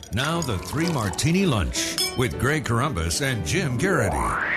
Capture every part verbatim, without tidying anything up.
Now the Three Martini Lunch with Greg Corombos and Jim Garrity.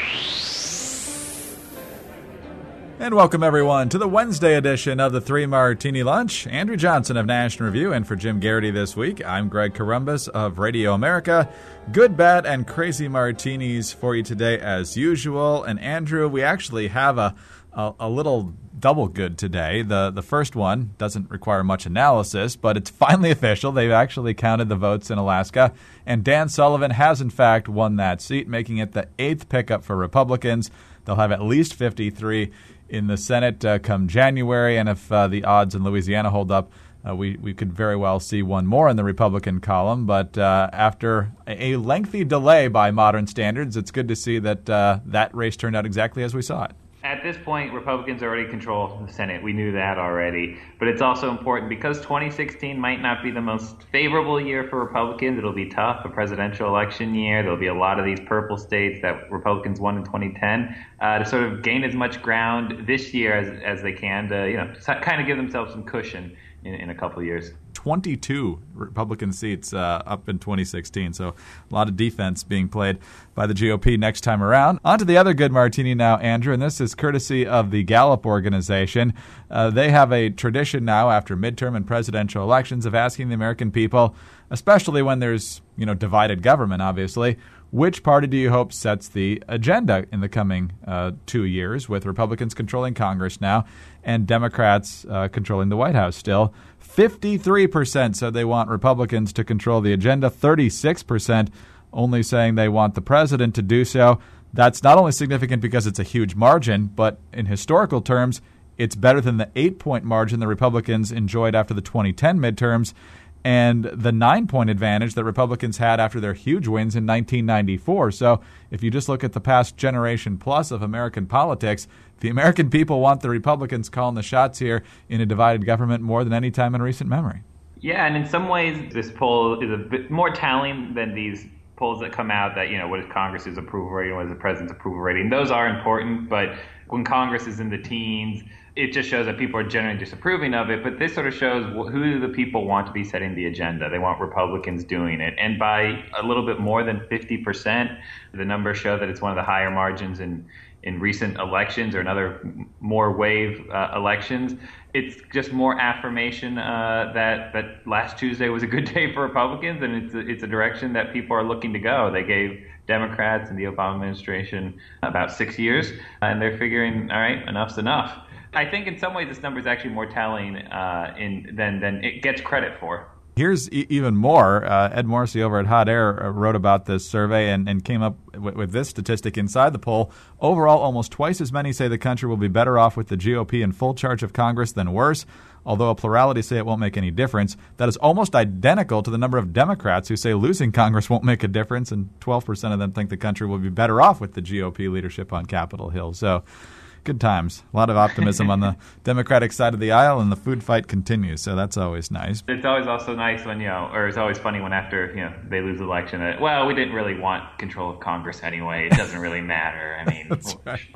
And welcome, everyone, to the Wednesday edition of the Three Martini Lunch. Andrew Johnson of National Review, and for Jim Garrity this week, I'm Greg Corombos of Radio America. Good, bad, and crazy martinis for you today, as usual. And Andrew, we actually have a a, a little double good today. The the first one doesn't require much analysis, but it's finally official. They've actually counted the votes in Alaska, and Dan Sullivan has, in fact, won that seat, making it the eighth pickup for Republicans. They'll have at least fifty-three in the Senate uh, come January, and if uh, the odds in Louisiana hold up, uh, we, we could very well see one more in the Republican column. But uh, after a lengthy delay by modern standards, it's good to see that uh, that race turned out exactly as we saw it. At this point, Republicans already control the Senate. We knew that already. But it's also important because twenty sixteen might not be the most favorable year for Republicans. It'll be tough, a presidential election year. There'll be a lot of these purple states that Republicans won in twenty ten uh, to sort of gain as much ground this year as, as they can to, you know, kind of give themselves some cushion in, in a couple of years. twenty-two Republican seats uh, up in twenty sixteen, so a lot of defense being played by the G O P next time around. On to the other good martini now, Andrew, and this is courtesy of the Gallup organization. Uh, they have a tradition now after midterm and presidential elections of asking the American people, especially when there's, you know, divided government, obviously, which party do you hope sets the agenda in the coming uh, two years, with Republicans controlling Congress now and Democrats uh, controlling the White House still? fifty-three percent said they want Republicans to control the agenda, thirty-six percent only saying they want the president to do so. That's not only significant because it's a huge margin, but in historical terms, it's better than the eight-point margin the Republicans enjoyed after the twenty ten midterms and the nine-point advantage that Republicans had after their huge wins in nineteen ninety-four. So if you just look at the past generation plus of American politics, the American people want the Republicans calling the shots here in a divided government more than any time in recent memory. Yeah, and in some ways, this poll is a bit more telling than these polls that come out that, you know, what is Congress's approval rating, what is the president's approval rating. Those are important, but when Congress is in the teens, it just shows that people are generally disapproving of it. But this sort of shows who the people want to be setting the agenda. They want Republicans doing it. And by a little bit more than fifty percent, the numbers show that it's one of the higher margins in, in recent elections or in other more wave uh, elections. It's just more affirmation uh, that, that last Tuesday was a good day for Republicans, and it's a, it's a direction that people are looking to go. They gave Democrats and the Obama administration about six years, and they're figuring, all right, enough's enough. I think in some ways this number is actually more telling uh, in, than, than it gets credit for. Here's e- even more. Uh, Ed Morrissey over at Hot Air wrote about this survey and, and came up w- with this statistic inside the poll. Overall, almost twice as many say the country will be better off with the G O P in full charge of Congress than worse, although a plurality say it won't make any difference. That is almost identical to the number of Democrats who say losing Congress won't make a difference, and twelve percent of them think the country will be better off with the G O P leadership on Capitol Hill. So good times. A lot of optimism on the Democratic side of the aisle, and the food fight continues, so that's always nice. It's always also nice when, you know, or it's always funny when after, you know, they lose the election, that, well, we didn't really want control of Congress anyway. It doesn't really matter. I mean, that's well, right.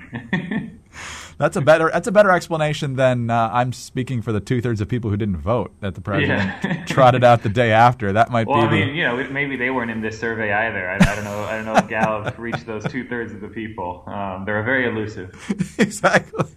Fine. That's a better that's a better explanation than uh, I'm speaking for the two-thirds of people who didn't vote that the president Yeah. trotted out the day after. That might well, be I the... mean, you know, maybe they weren't in this survey either. I, I don't know. I don't know if Gallup reached those two-thirds of the people. Um, they're very elusive. Exactly.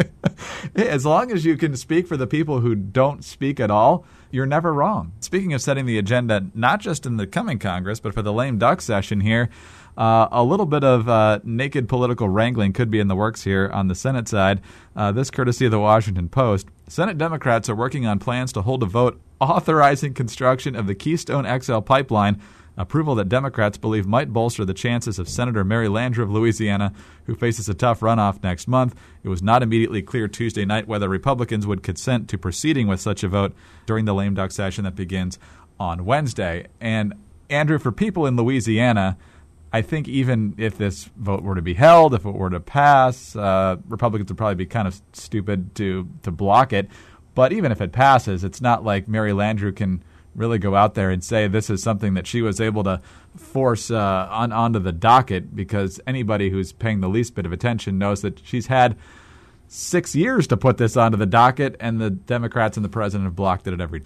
As long as you can speak for the people who don't speak at all, you're never wrong. Speaking of setting the agenda, not just in the coming Congress, but for the lame duck session here, Uh, a little bit of uh, naked political wrangling could be in the works here on the Senate side. Uh, this courtesy of the Washington Post. Senate Democrats are working on plans to hold a vote authorizing construction of the Keystone X L pipeline, approval that Democrats believe might bolster the chances of Senator Mary Landrieu of Louisiana, who faces a tough runoff next month. It was not immediately clear Tuesday night whether Republicans would consent to proceeding with such a vote during the lame duck session that begins on Wednesday. And, Andrew, for people in Louisiana, I think even if this vote were to be held, if it were to pass, uh, Republicans would probably be kind of stupid to, to block it. But even if it passes, it's not like Mary Landrieu can really go out there and say this is something that she was able to force uh, on onto the docket, because anybody who's paying the least bit of attention knows that she's had six years to put this onto the docket, and the Democrats and the president have blocked it at every turn.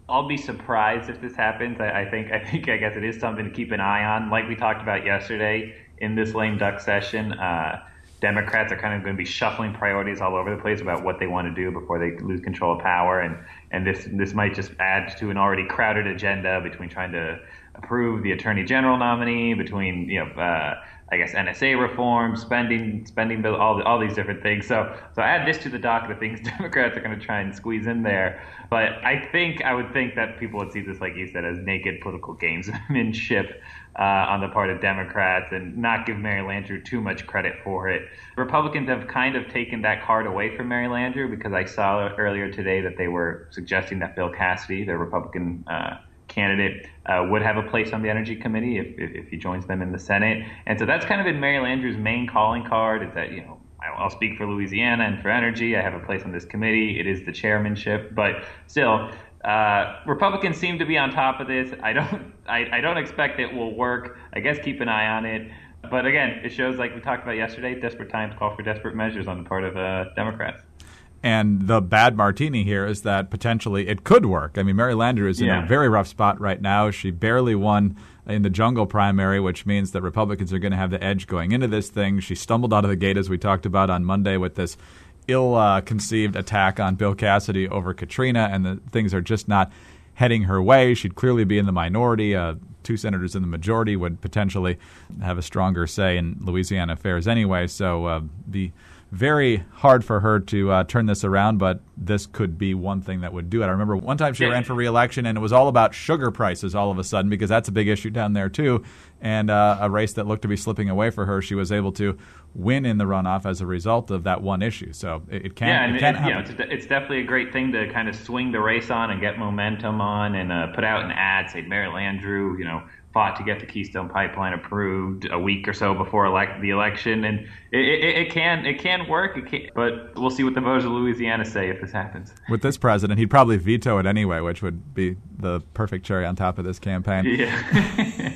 I'll be surprised if this happens. I, I think, I think, I guess it is something to keep an eye on. Like we talked about yesterday in this lame duck session, uh, Democrats are kind of going to be shuffling priorities all over the place about what they want to do before they lose control of power, and and this this might just add to an already crowded agenda between trying to approve the Attorney General nominee, between you know. Uh, I guess N S A reform, spending, spending bill, all the, all these different things. So, so add this to the docket of things Democrats are going to try and squeeze in there. But I think I would think that people would see this, like you said, as naked political gamesmanship uh, on the part of Democrats, and not give Mary Landrieu too much credit for it. Republicans have kind of taken that card away from Mary Landrieu, because I saw earlier today that they were suggesting that Bill Cassidy, their Republican uh, candidate, uh, would have a place on the Energy Committee if, if, if he joins them in the Senate. And so that's kind of been Mary Landrieu's main calling card, is that, you know, I'll speak for Louisiana and for energy. I have a place on this committee. It is the chairmanship. But still, uh, Republicans seem to be on top of this. I don't I, I don't expect it will work. I guess keep an eye on it. But again, it shows, like we talked about yesterday, desperate times call for desperate measures on the part of uh, Democrats. And the bad martini here is that potentially it could work. I mean, Mary Landrieu is in yeah. a very rough spot right now. She barely won in the jungle primary, which means that Republicans are going to have the edge going into this thing. She stumbled out of the gate, as we talked about on Monday, with this ill-conceived uh, attack on Bill Cassidy over Katrina, and the things are just not heading her way. She'd clearly be in the minority. Uh, two senators in the majority would potentially have a stronger say in Louisiana affairs anyway, so uh, the very hard for her to uh, turn this around, but this could be one thing that would do it. I remember one time she yeah. ran for re-election, and it was all about sugar prices all of a sudden, because that's a big issue down there too, and uh, a race that looked to be slipping away for her, she was able to win in the runoff as a result of that one issue. So it, it can, yeah, and it can it, happen. You know, it's, it's definitely a great thing to kind of swing the race on and get momentum on, and uh, put out an ad, say Mary Landrieu, you know, fought to get the Keystone Pipeline approved a week or so before elect- the election, and it, it, it can it can work, it can, but we'll see what the voters of Louisiana say if this happens. With this president, he'd probably veto it anyway, which would be the perfect cherry on top of this campaign. Yeah.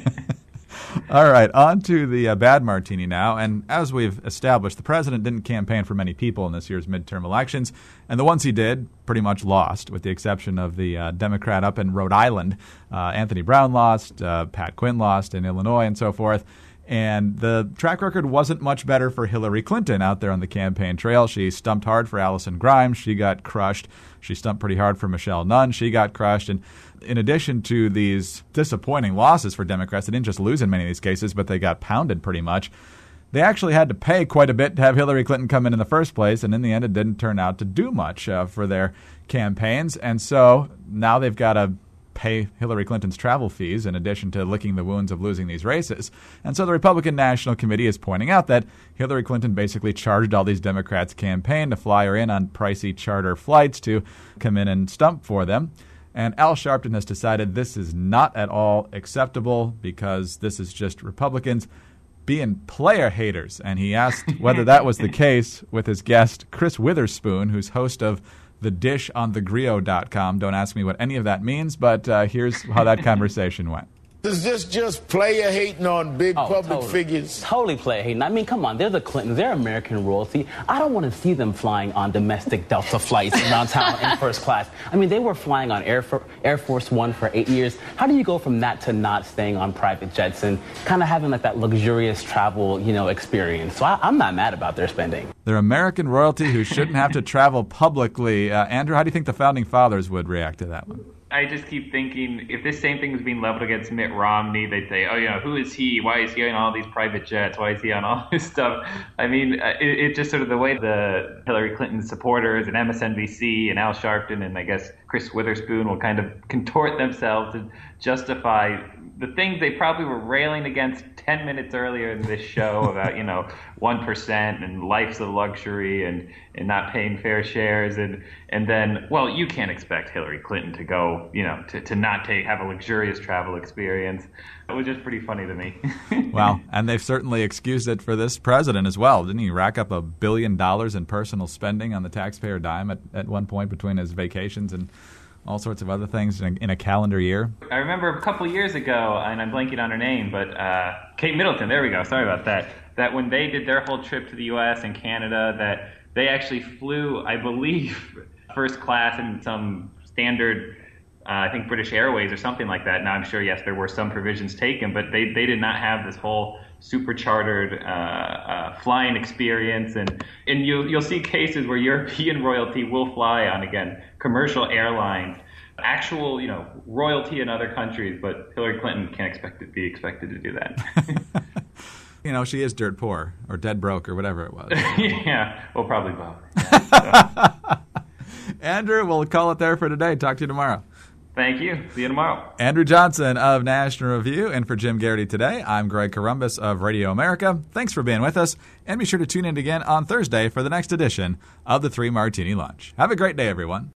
All right, on to the uh, bad martini now. And as we've established, the president didn't campaign for many people in this year's midterm elections, and the ones he did pretty much lost, with the exception of the uh, Democrat up in Rhode Island. Uh, Anthony Brown lost, uh, Pat Quinn lost in Illinois, and so forth. And the track record wasn't much better for Hillary Clinton out there on the campaign trail. She stumped hard for Allison Grimes. She got crushed. She stumped pretty hard for Michelle Nunn. She got crushed. And in addition to these disappointing losses for Democrats, they didn't just lose in many of these cases, but they got pounded pretty much. They actually had to pay quite a bit to have Hillary Clinton come in in the first place, and in the end it didn't turn out to do much uh, for their campaigns. And so now they've got to pay Hillary Clinton's travel fees in addition to licking the wounds of losing these races. And so the Republican National Committee is pointing out that Hillary Clinton basically charged all these Democrats' campaign to fly her in on pricey charter flights to come in and stump for them. And Al Sharpton has decided this is not at all acceptable, because this is just Republicans being player haters. And he asked whether that was the case with his guest, Chris Witherspoon, who's host of The Dish on the Grio dot com. Don't ask me what any of that means, but uh, here's how that conversation went. Is this just player hating on big oh, public totally. figures? Totally player hating. I mean, come on, they're the Clintons. They're American royalty. I don't want to see them flying on domestic Delta flights around town in first class. I mean, they were flying on Air, For- Air Force One for eight years. How do you go from that to not staying on private jets and kind of having like that luxurious travel, you know, experience? So I, I'm not mad about their spending. They're American royalty who shouldn't have to travel publicly. Uh, Andrew, how do you think the Founding Fathers would react to that one? I just keep thinking, if this same thing was being leveled against Mitt Romney, they'd say, oh, you know, who is he? Why is he on all these private jets? Why is he on all this stuff? I mean, it, it just sort of the way the Hillary Clinton supporters and M S N B C and Al Sharpton and I guess Chris Witherspoon will kind of contort themselves to justify the things they probably were railing against ten minutes earlier in this show about, you know, one percent and life's a luxury and, and not paying fair shares. And, and then, well, you can't expect Hillary Clinton to go, you know, to, to not take have a luxurious travel experience. It was just pretty funny to me. Well, and they've certainly excused it for this president as well. Didn't he rack up a billion dollars in personal spending on the taxpayer dime at, at one point between his vacations and all sorts of other things in a, in a calendar year? I remember a couple years ago, and I'm blanking on her name, but uh, Kate Middleton, there we go, sorry about that, that when they did their whole trip to the U S and Canada, that they actually flew, I believe, first class in some standard uh, I think British Airways or something like that. Now, I'm sure, yes, there were some provisions taken, but they, they did not have this whole super chartered uh, uh, flying experience. And, and you, you'll see cases where European royalty will fly on, again, commercial airlines, actual, you know, royalty in other countries, but Hillary Clinton can't expect to be expected to do that. You know, she is dirt poor or dead broke or whatever it was. Yeah, well, probably both. Yeah, so. Andrew, we'll call it there for today. Talk to you tomorrow. Thank you. See you tomorrow. Andrew Johnson of National Review, and for Jim Garrity today, I'm Greg Corombos of Radio America. Thanks for being with us, and be sure to tune in again on Thursday for the next edition of the Three Martini Lunch. Have a great day, everyone.